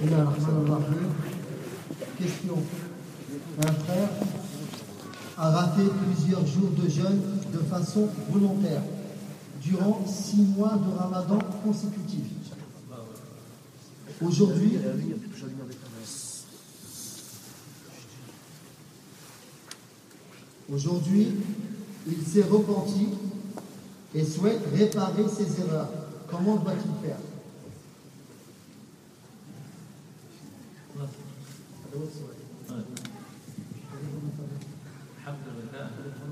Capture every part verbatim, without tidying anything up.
Question. Un frère a raté plusieurs jours de jeûne de façon volontaire durant six mois de ramadan consécutifs. Aujourd'hui, aujourd'hui, il s'est repenti et souhaite réparer ses erreurs. Comment doit-il faire? الحمد لله.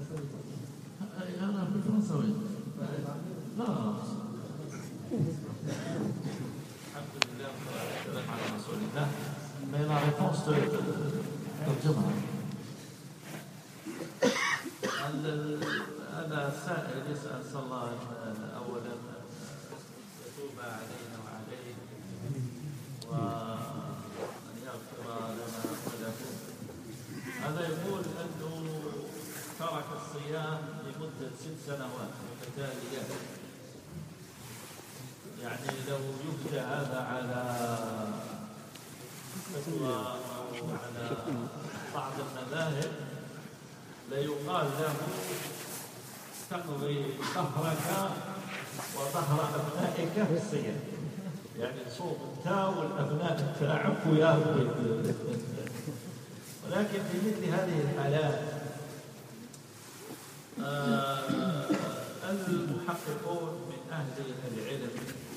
أنا بالفرنساوي. لا. الحمد لله والسلام على رسول الله. Mais la réponse de ترجمها. هذا سائل يسأل صلى الله أولا يتوب علينا وعليه وأن يغفر لنا وله. هذا يقول أنه ترك الصيام لمدة ست سنوات متتالية. يعني لو يبدأ هذا على فتوى أو على بعض المذاهب ليقال له تقضي ظهرك وظهر أبنائك في الصيام. يعني تصوم أنت والأبناء تاعك وياهم. ولكن في مثل هذه الحالات آه المحققون من أهل العلم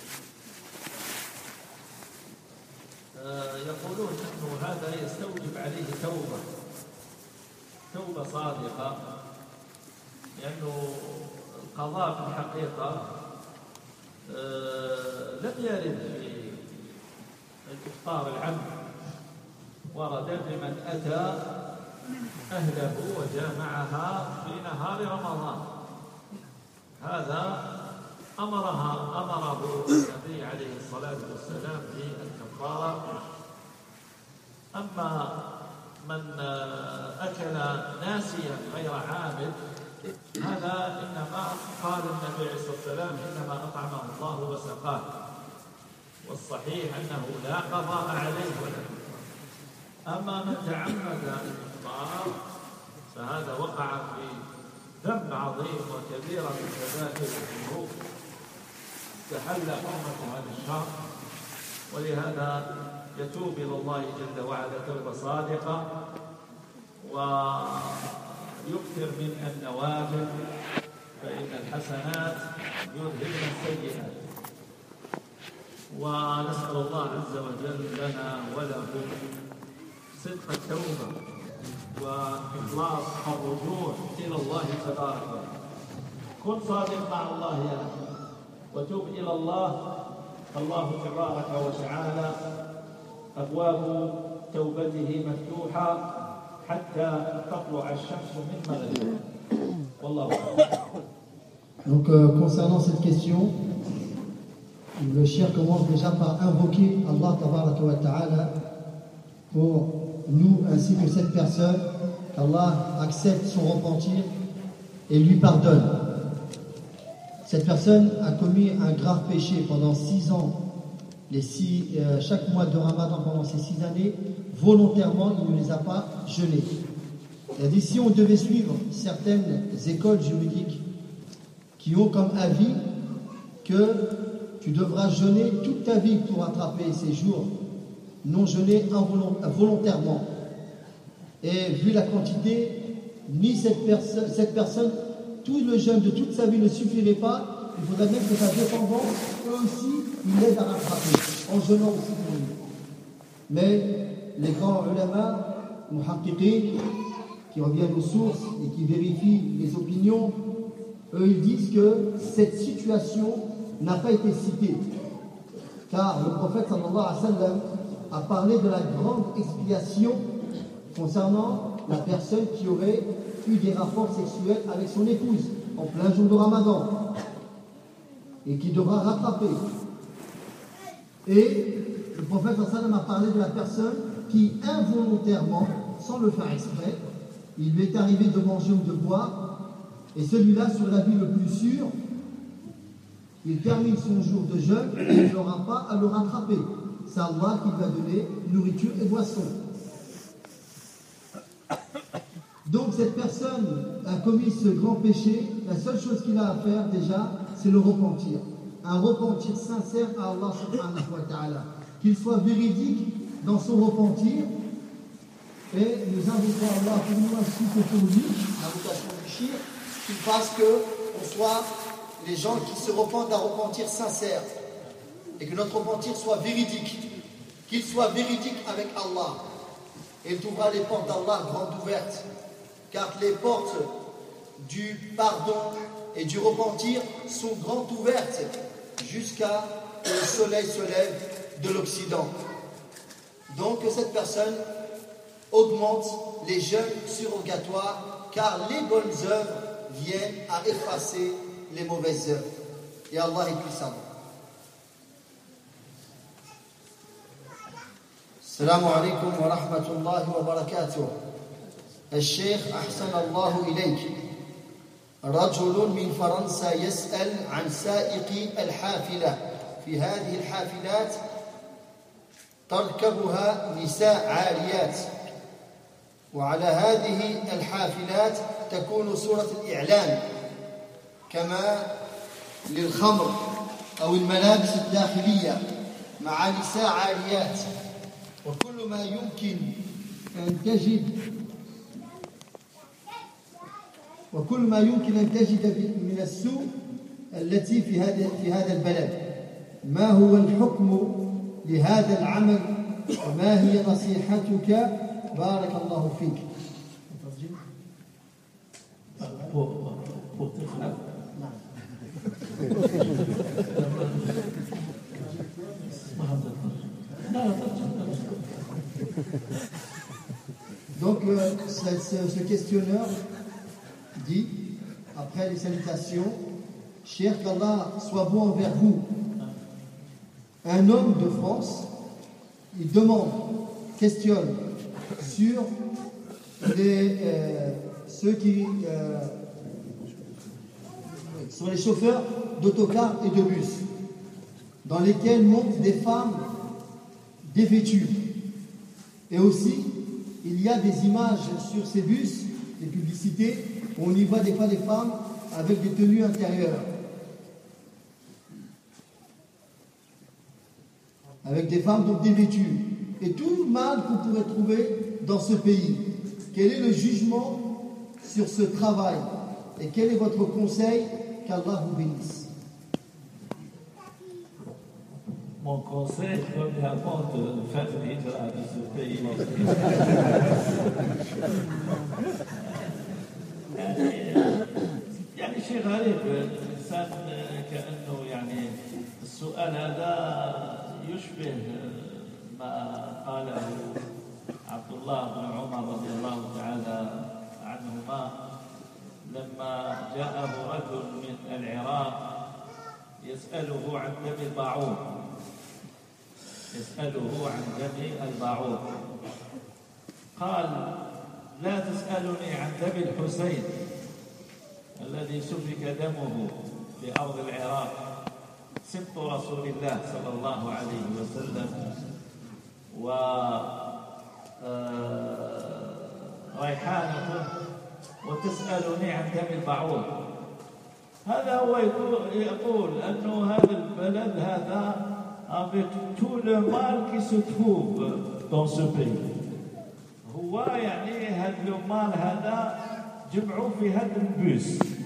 آه يقولون أنه هذا يستوجب عليه توبة توبة صادقة، لأنه القضاء في الحقيقة آه لم يرد في الإفطار العام، ورد بمن أتى أهله وجامعها في نهار رمضان. هذا أمرها أمره النبي عليه الصلاة والسلام بالكفارة. أما من أكل ناسيا غير عامد هذا إنما قال النبي عليه الصلاة والسلام إنما أطعمه الله وسقاه، والصحيح أنه لا قضاء عليه ولا. أما من تعمد الإفطار فهذا وقع في ذنب عظيم وكبيرة من كبائر الذنوب، استحل حرمة هذا الشهر، ولهذا يتوب إلى الله جل وعلا توبة صادقة ويكثر من النوافل، فإن الحسنات يذهبن السيئات. ونسأل الله عز وجل لنا ولكم صدق التوبة وإخلاص الرجوع إلى الله تبارك وتعالى. كن صادق مع الله يا أخي وتوب إلى الله، الله تبارك وتعالى أبواب توبته مفتوحة حتى تطلع الشمس من مغربها. والله أعلم. Donc euh, concernant cette question, le cheikh commence déjà par invoquer Allah tabaraka wa ta'ala pour nous ainsi que cette personne, qu'Allah accepte son repentir et lui pardonne. Cette personne a commis un grave péché pendant six ans, les six, euh, chaque mois de Ramadan pendant ces six années, volontairement il ne les a pas jeûnés. Il a dit si on devait suivre certaines écoles juridiques qui ont comme avis que tu devras jeûner toute ta vie pour rattraper ces jours non jeûnés volontairement. Et vu la quantité, ni cette, perso- cette personne, tout le jeûne de toute sa vie ne suffirait pas. Il faudrait même que sa descendance, eux aussi, ils l'aident à rattraper, en jeûnant aussi pour lui. Mais les grands ulama, muhaqqiqin, qui reviennent aux sources et qui vérifient les opinions, eux ils disent que cette situation n'a pas été citée. Car le prophète sallallahu alayhi wa sallam a parlé de la grande expiation concernant la personne qui aurait eu des rapports sexuels avec son épouse en plein jour de Ramadan et qui devra rattraper. Et le prophète sallallahu alayhi wa sallam a parlé de la personne qui involontairement, sans le faire exprès, il lui est arrivé de manger ou de boire, et celui-là, sur l'avis le plus sûr, il termine son jour de jeûne et il n'aura pas à le rattraper. c'est Allah qui va donner nourriture et boisson. Donc cette personne a commis ce grand péché, la seule chose qu'il a à faire déjà, c'est le repentir. Un repentir sincère à Allah subhanahu wa ta'ala. Qu'il soit véridique dans son repentir. Et nous invitons Allah pour nous ainsi que pour lui, l'invocation du shirk, qu'il fasse qu'on soit les gens qui se repentent d'un repentir sincère. Et que notre repentir soit véridique. Qu'il soit véridique avec Allah. Et il trouvera les portes d'Allah grandes ouvertes. Car les portes du pardon et du repentir sont grandes ouvertes jusqu'à ce que le soleil se lève de l'Occident. Donc que cette personne augmente les jeûnes surrogatoires, car les bonnes œuvres viennent à effacer les mauvaises œuvres. Et Allah est puissant. Assalamu alaikum wa rahmatullahi wa barakatuh. الشيخ أحسن الله إليك. رجل من فرنسا يسأل عن سائق الحافلة. في هذه الحافلات تركبها نساء عاريات، وعلى هذه الحافلات تكون صورة الإعلان كما للخمر أو الملابس الداخلية مع نساء عاريات، وكل ما يمكن أن تجد وكل ما يمكن أن تجد من السوء التي في هذا في هذا البلد. ما هو الحكم لهذا العمل وما هي نصيحتك؟ بارك الله فيك. Donc euh, ce, ce questionneur dit, après les salutations, cher qu'Allah soit bon envers vous. Un homme de France, il demande, questionne sur les, euh, ceux qui, euh, sur les chauffeurs d'autocars et de bus, dans lesquels montent des femmes dévêtues. Et aussi, il y a des images sur ces bus, des publicités, où on y voit des fois des femmes avec des tenues intérieures, avec des femmes donc dévêtues, et tout le mal qu'on pourrait trouver dans ce pays. Quel est le jugement sur ce travail et quel est votre conseil? Qu'Allah vous bénisse. Mon conseil, premièrement, de faire une hijra de ce pays. يعني شيء غريب الإنسان كأنه يعني السؤال هذا يشبه ما قاله عبد الله بن عمر رضي الله تعالى عنهما لما جاءه رجل من العراق يسأله عن دم الباعوض يسأله عن دم الباعوض قال لا تسألني عن دم الحسين الذي سفك دمه في أرض العراق سبط رسول الله صلى الله عليه وسلم وريحانته وتسألني عن دم البعوض. هذا هو يقول أنه هذا البلد هذا avec tout le mal qui se trouve dans ce pays. هو يعني هذا المال هذا جمعوا في هذا البوس.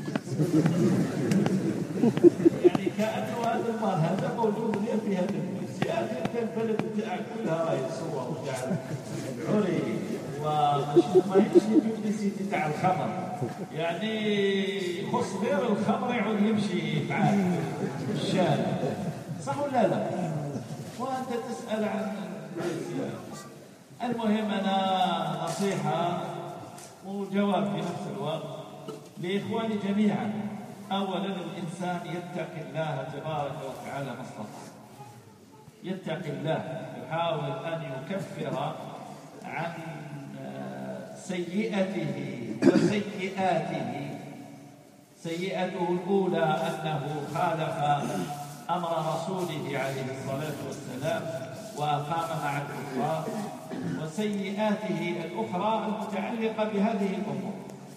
يعني كأنه هذا المال هذا موجود في هذا البوس. يعني البلد بتاعك كلها راهي تصور تاع العري وماشي ما هيش البيبليسيتي تاع الخمر. يعني يخص غير الخمر يعود يمشي معاه في الشارع. صح ولا لا؟ وأنت تسأل عن المهم أنا نصيحة وجواب في نفس الوقت لإخواني جميعا. أولا الإنسان يتقي الله تبارك وتعالى ما استطاع. يتقي الله يحاول أن يكفر عن سيئته وسيئاته. سيئته الأولى أنه خالف أمر رسوله عليه الصلاة والسلام وأقام مع الكفار، وسيئاته الأخرى المتعلقة بهذه الأمور،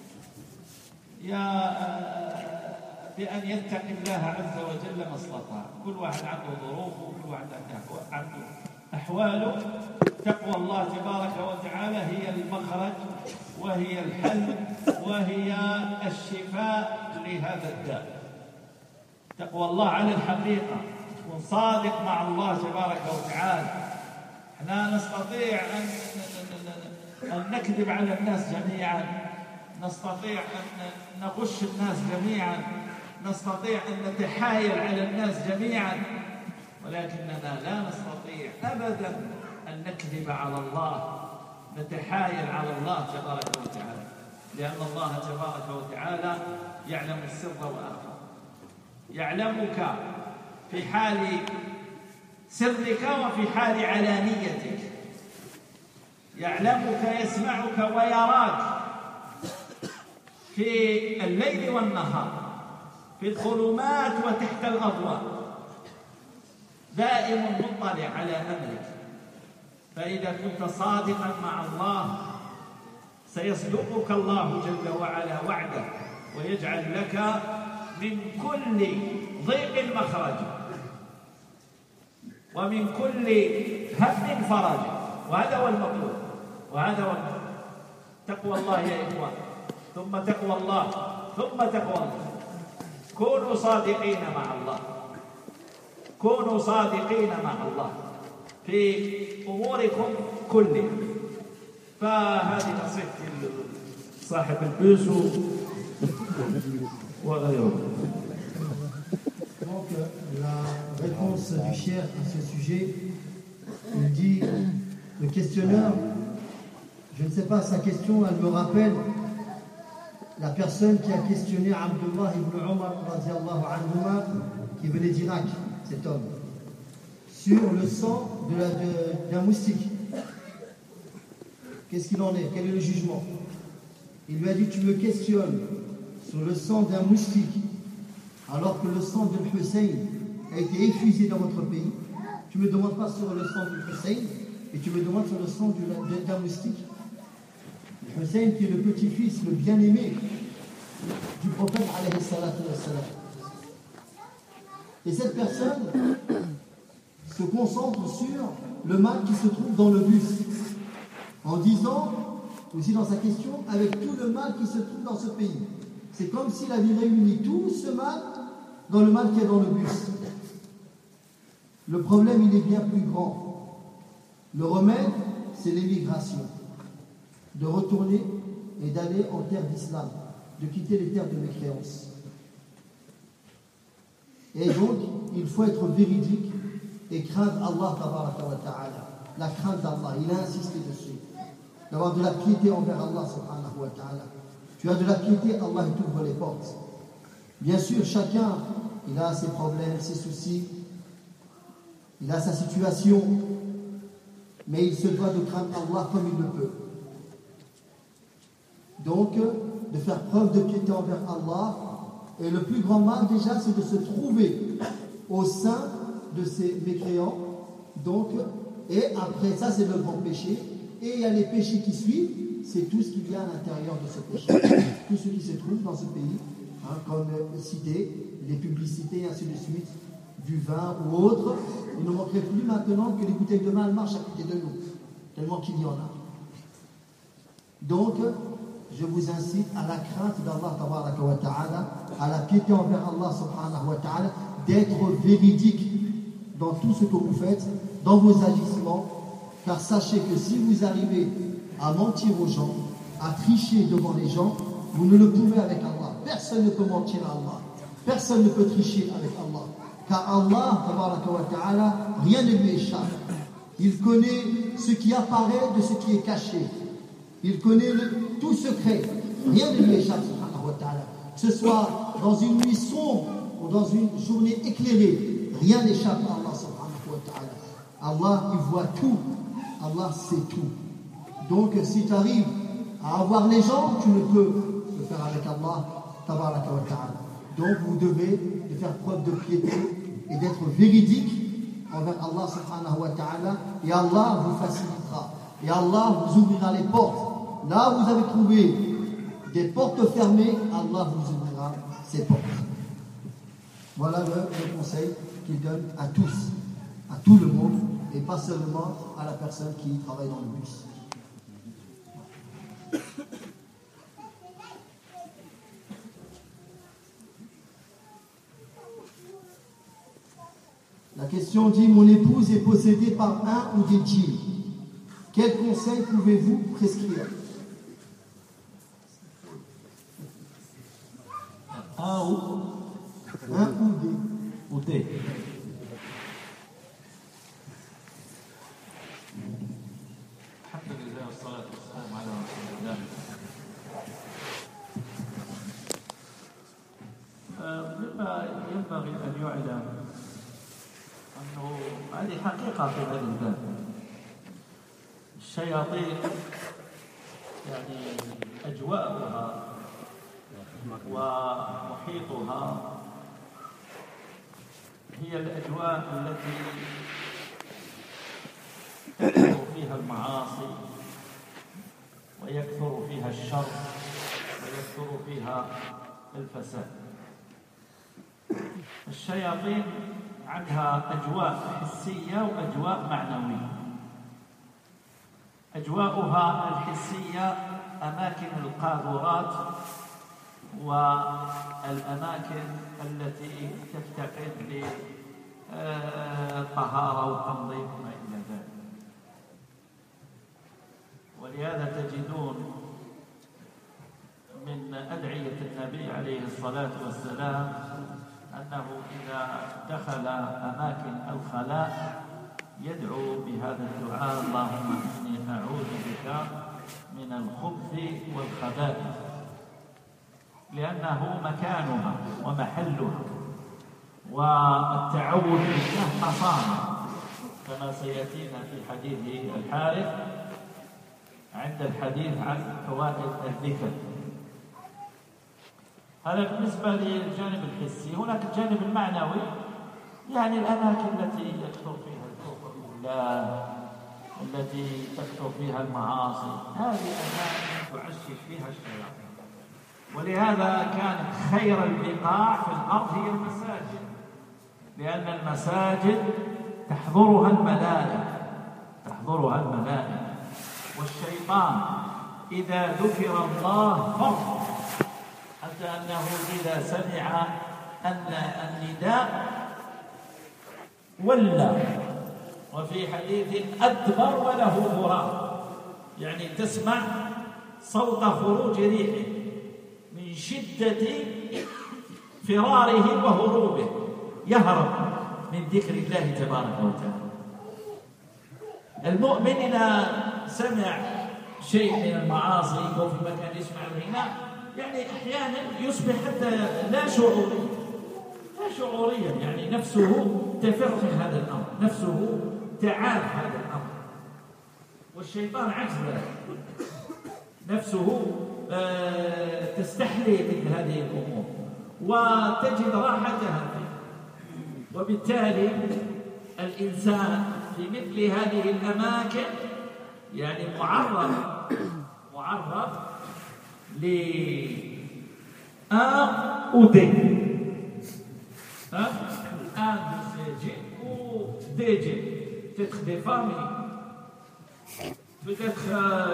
يا بأن يتقي الله عز وجل ما استطاع. كل واحد عنده ظروفه وكل واحد عنده أحواله. تقوى الله تبارك وتعالى هي المخرج وهي الحل وهي الشفاء لهذا الداء. تقوى الله على الحقيقة، تكون صادق مع الله تبارك وتعالى. احنا نستطيع أن أن نكذب على الناس جميعا، نستطيع أن نغش الناس جميعا، نستطيع أن نتحايل على الناس جميعا، ولكننا لا نستطيع أبدا أن نكذب على الله، نتحايل على الله تبارك وتعالى، لأن الله تبارك وتعالى يعلم السر وأخفى، يعلمك في حال سرك وفي حال علانيتك، يعلمك يسمعك ويراك في الليل والنهار، في الظلمات وتحت الأضواء، دائم مطلع على أمرك. فإذا كنت صادقا مع الله سيصدقك الله جل وعلا وعده، ويجعل لك من كل ضيق مخرج ومن كل هم فرج، وهذا هو المطلوب، وهذا هو المطلوب. تقوى الله يا إخوان، ثم تقوى الله، ثم تقوى الله. كونوا صادقين مع الله، كونوا صادقين مع الله في أموركم كلها. فهذه نصيحتي صاحب البيسو وغيره. Donc la réponse du cheikh à ce sujet, il dit, le questionneur, je ne sais pas, sa question, elle me rappelle la personne qui a questionné Abdullah ibn Umar radiallahu anhuma, qui venait d'Irak, cet homme, sur le sang de la, de, d'un moustique. Qu'est-ce qu'il en est? Quel est le jugement? Il lui a dit, tu me questionnes sur le sang d'un moustique, alors que le sang de Hussein a été effusé dans votre pays. Tu ne me demandes pas sur le sang de Hussein, et tu me demandes sur le sang d'un moustique. Hussein qui est le petit-fils, le bien-aimé du prophète alayhi salatu wassalam. Et cette personne se concentre sur le mal qui se trouve dans le bus, en disant, aussi dans sa question, avec tout le mal qui se trouve dans ce pays. C'est comme s'il avait réuni tout ce mal dans le mal qui est dans le bus. Le problème, il est bien plus grand. Le remède, c'est l'émigration. De retourner et d'aller en terre d'islam, de quitter les terres de mécréance. Et donc, il faut être véridique et craindre Allah tabaraka wa ta'ala. La crainte d'Allah, il a insisté dessus. D'avoir de la piété envers Allah subhanahu wa ta'ala. Tu as de la piété, Allah t'ouvre les portes. Bien sûr, chacun, il a ses problèmes, ses soucis, il a sa situation, mais il se doit de craindre Allah comme il le peut. Donc, de faire preuve de piété envers Allah. Et le plus grand mal, déjà, c'est de se trouver au sein de ces mécréants. Donc, et après ça, c'est le grand péché. Et il y a les péchés qui suivent, c'est tout ce qu'il y a à l'intérieur de ce péché. Tout ce qui se trouve dans ce pays, hein, comme cité, les publicités, ainsi de suite, du vin ou autre. Il ne manquerait plus maintenant que les bouteilles de vin elles marchent à côté de nous, tellement qu'il y en a. Donc, je vous incite à la crainte d'Allah tabaraka wa ta'ala, à la piété envers Allah subhanahu wa ta'ala, d'être véridique dans tout ce que vous faites, dans vos agissements, car sachez que si vous arrivez à mentir aux gens, à tricher devant les gens, vous ne le pouvez avec Allah. Personne ne peut mentir à Allah. Personne ne peut tricher avec Allah. Car Allah tabaraka wa ta'ala, rien ne lui échappe. Il connaît ce qui apparaît de ce qui est caché. Il connaît le, tout secret. Rien ne lui échappe, subhanahu wa ta'ala. Que ce soit dans une nuit sombre ou dans une journée éclairée, rien n'échappe à Allah, subhanahu wa ta'ala. Allah, il voit tout. Allah sait tout. Donc, si tu arrives à avoir les gens, tu ne peux le faire avec Allah, tabaraka wa ta'ala. Donc, vous devez faire preuve de piété et d'être véridique envers Allah subhanahu wa ta'ala, et Allah vous facilitera, et Allah vous ouvrira les portes. Là où vous avez trouvé des portes fermées, Allah vous ouvrira ces portes. Voilà le, le conseil qu'il donne à tous, à tout le monde, et pas seulement à la personne qui travaille dans le bus. La question dit, mon épouse est possédée par un ou des djinns. Quel conseil pouvez-vous prescrire? Un ou Un ou des. ou des. Alhamdulillah, wassalatu wassalamu ala rasulillah. مما ينبغي أن يعلم أنه هذه حقيقة في هذا الباب. الشياطين يعني أجواءها ومحيطها هي الأجواء التي تكثر فيها المعاصي ويكثر فيها الشر ويكثر فيها الفساد. الشياطين عندها أجواء حسية وأجواء معنوية. أجواؤها الحسية أماكن القاذورات والأماكن التي تفتقد للطهارة والتنظيف وما إلى ذلك. ولهذا تجدون من أدعية النبي عليه الصلاة والسلام أنه إذا دخل أماكن الخلاء يدعو بهذا الدعاء: اللهم إني أعوذ بك من الخبث والخبائث، لأنه مكانها ومحلها، والتعوذ بالله مصانع كما سيأتينا في حديث الحارث عند الحديث عن فوائد الذكر. هذا بالنسبة للجانب الحسي. هناك الجانب المعنوي، يعني الأماكن التي يكثر فيها الكفر بالله، التي تكثر فيها المعاصي، هذه أماكن تعشش فيها الشياطين. ولهذا كانت خير البقاع في الأرض هي المساجد، لأن المساجد تحضرها الملائكة تحضرها الملائكة والشيطان إذا ذكر الله فرح، حتى أنه إذا سمع أن النداء ولى، وفي حديث أدبر وله غراب، يعني تسمع صوت خروج ريحه من شدة فراره وهروبه، يهرب من ذكر الله تبارك وتعالى. المؤمن إذا سمع شيء من المعاصي أو في مكان يسمع الغناء، يعني أحيانا يصبح حتى لا شعوريا لا شعوريا يعني نفسه تفر من هذا الأمر، نفسه تعال هذا الأمر. والشيطان عكس ذلك، نفسه تستحلي مثل هذه الأمور وتجد راحتها فيه. وبالتالي الإنسان في مثل هذه الأماكن يعني معرض معرض ل A ou D. Hein? Un de ces djinns ou des djinns. Peut-être des familles. Peut-être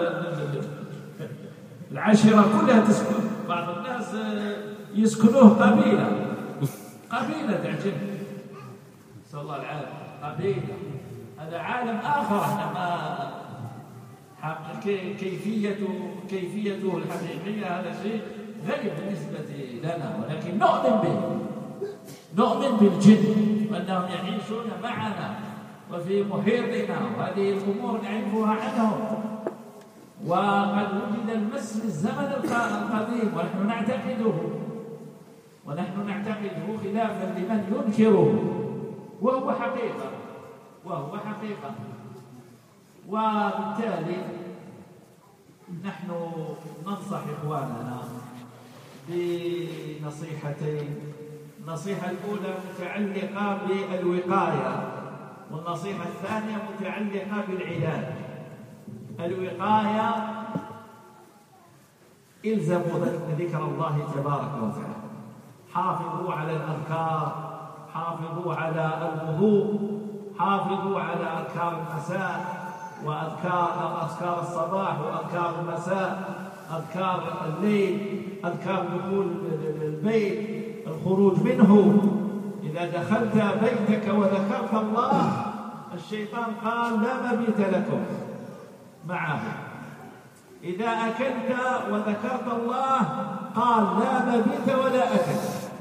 العشيرة كلها تسكن. بعض الناس يسكنوه قبيلة قبيلة تعجب. نسأل الله العافية. قبيلة هذا عالم آخر. احنا ما كيفيته كيفيته الحقيقية هذا شيء غريب بالنسبة لنا، ولكن نؤمن به، نؤمن بالجن وأنهم يعيشون معنا وفي محيطنا، وهذه الأمور نعرفها عنهم. وقد وجد المس للزمن القديم ونحن نعتقده ونحن نعتقده خلافا لمن ينكره، وهو حقيقة وهو حقيقة. وبالتالي نحن ننصح إخواننا بنصيحتين. النصيحة الأولى متعلقة بالوقاية، والنصيحة الثانية متعلقة بالعلاج. الوقاية الزموا ذكر الله تبارك وتعالى، حافظوا على الأذكار، حافظوا على الوضوء، حافظوا على أذكار المساء وأذكار أذكار الصباح وأذكار المساء، أذكار الليل، أذكار دخول البيت، الخروج منه. إذا دخلت بيتك وذكرت الله، الشيطان قال لا مبيت لكم معه. إذا أكلت وذكرت الله قال لا مبيت ولا أكل.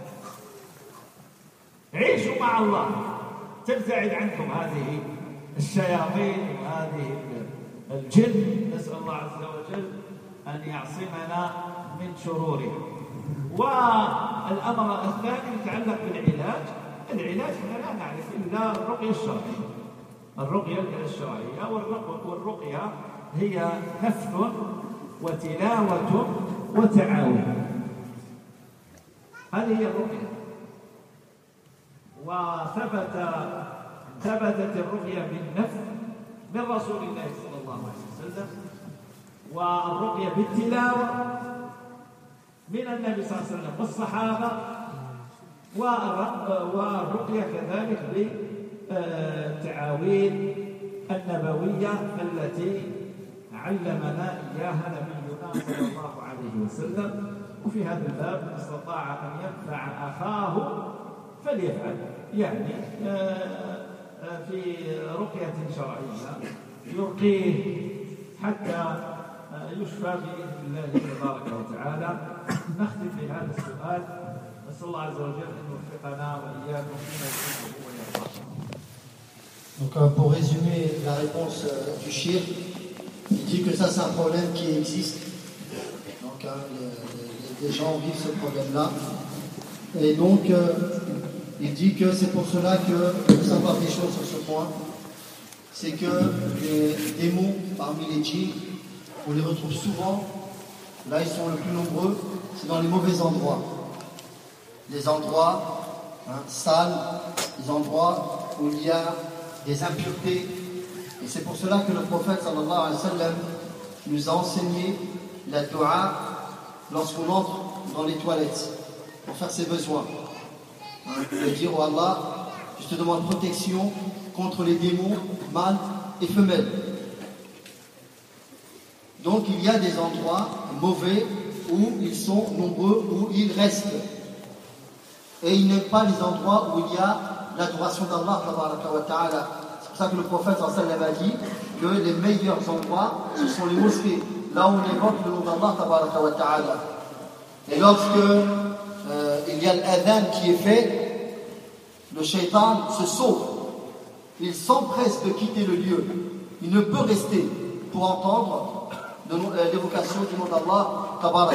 عيشوا مع الله، تبتعد عنكم هذه الشياطين وهذه الجن. نسأل الله عز وجل أن يعصمنا من شرورها. والأمر الثاني يتعلق بالعلاج. العلاج احنا لا نعرف إلا الرقية الشرعية. الرقية الشرعية والرقية هي نفث وتلاوة وتعاون. هذه هي الرقية. وثبت ثبتت الرقية بالنفث من رسول الله صلى الله عليه وسلم، والرقية بالتلاوة من النبي صلى الله عليه وسلم والصحابة، والرقية كذلك بالتعاويذ النبوية التي علمنا إياها نبينا صلى الله عليه وسلم. وفي هذا الباب من استطاع أن ينفع أخاه فليفعل، يعني في رقية شرعية يرقيه حتى يشفى بإذن الله تبارك وتعالى. نختم بهذا السؤال، نسأل الله عز وجل أن يوفقنا وإياكم فيما يحبه ويرضاه. Donc euh, pour résumer la réponse euh, du shirk, il dit que ça c'est un problème qui existe. Donc hein, les, les, les gens vivent ce problème-là. Et donc euh, il dit que c'est pour cela que il faut savoir des choses sur ce point. C'est que les démons parmi les djinns, on les retrouve souvent, là ils sont le plus nombreux, c'est dans les mauvais endroits. Les endroits hein, sales, les endroits où il y a des impuretés. Et c'est pour cela que le prophète sallallahu alayhi wa sallam nous a enseigné la dua lorsqu'on entre dans les toilettes pour faire ses besoins. Hein, de dire oh Allah, je te demande protection contre les démons mâles et femelles. Donc il y a des endroits mauvais où ils sont nombreux, où ils restent. Et il n'aime pas les endroits où il y a l'adoration d'Allah. C'est pour ça que le prophète sallallahu alayhi wa sallam a dit que les meilleurs endroits, ce sont les mosquées, là où on évoque le nom d'Allah. Et lorsque euh, il y a l'adhan qui est fait, le shaitan se sauve. Il s'empresse de quitter le lieu. Il ne peut rester pour entendre l'évocation du nom d'Allah.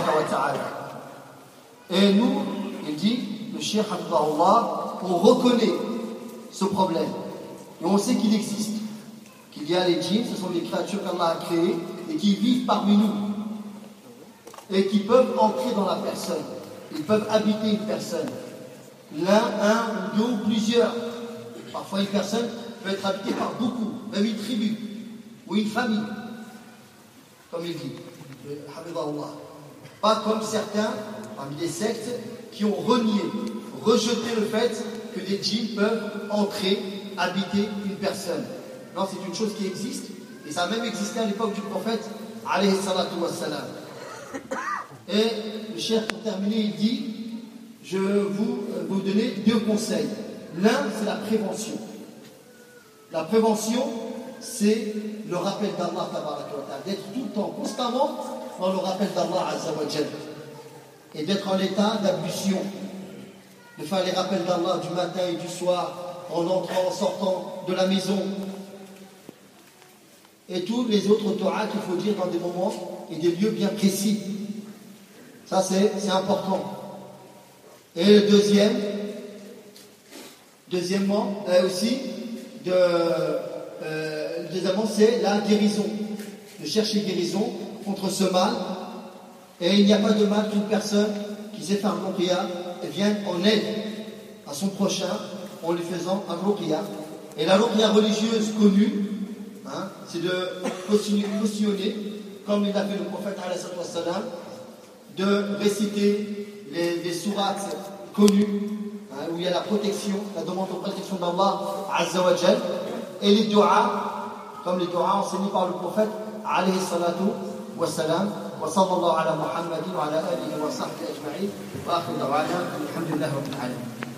Et nous, il dit, le Cheikh Hafidahullah, on reconnaît ce problème. Et on sait qu'il existe. Qu'il y a les djinns, ce sont des créatures qu'Allah a créées et qui vivent parmi nous. Et qui peuvent entrer dans la personne. Ils peuvent habiter une personne. L'un, un, ou deux, ou plusieurs. Parfois une personne peut être habitée par beaucoup, même une tribu, ou une famille. Comme il dit, Hafidahullah. Pas comme certains, parmi des sectes, qui ont renié, rejeté le fait que des djinns peuvent entrer, habiter une personne. Non, c'est une chose qui existe, et ça a même existé à l'époque du prophète, alayhi salatu wassalam. Et le cheikh, pour terminer, il dit, je vais vous, vous donner deux conseils. L'un, c'est la prévention. La prévention, c'est le rappel d'Allah, d'être tout le temps, constamment, dans le rappel d'Allah Azza wa Jal. Et d'être en état d'ablution. De faire les rappels d'Allah du matin et du soir, en entrant, en sortant de la maison. Et tous les autres Torahs qu'il faut dire dans des moments et des lieux bien précis. Ça, c'est, c'est important. Et le deuxième, deuxièmement, euh, aussi, de, euh, deuxièmement, c'est la guérison. De chercher guérison contre ce mal. Et il n'y a pas de mal qu'une personne qui sait faire ruqya vienne en aide à son prochain en lui faisant un ruqya. Et la ruqya religieuse connue, hein, c'est de cautionner, comme il a fait le prophète alayhi salam, de réciter les, les sourates connues, hein, où il y a la protection, la demande de protection d'Allah Azza wa Jal, et les du'as, comme les du'as enseignés par le prophète alayhi salatu wa salam. وصلى الله على محمد وعلى آله وصحبه أجمعين وآخر دعوانا الحمد لله رب العالمين.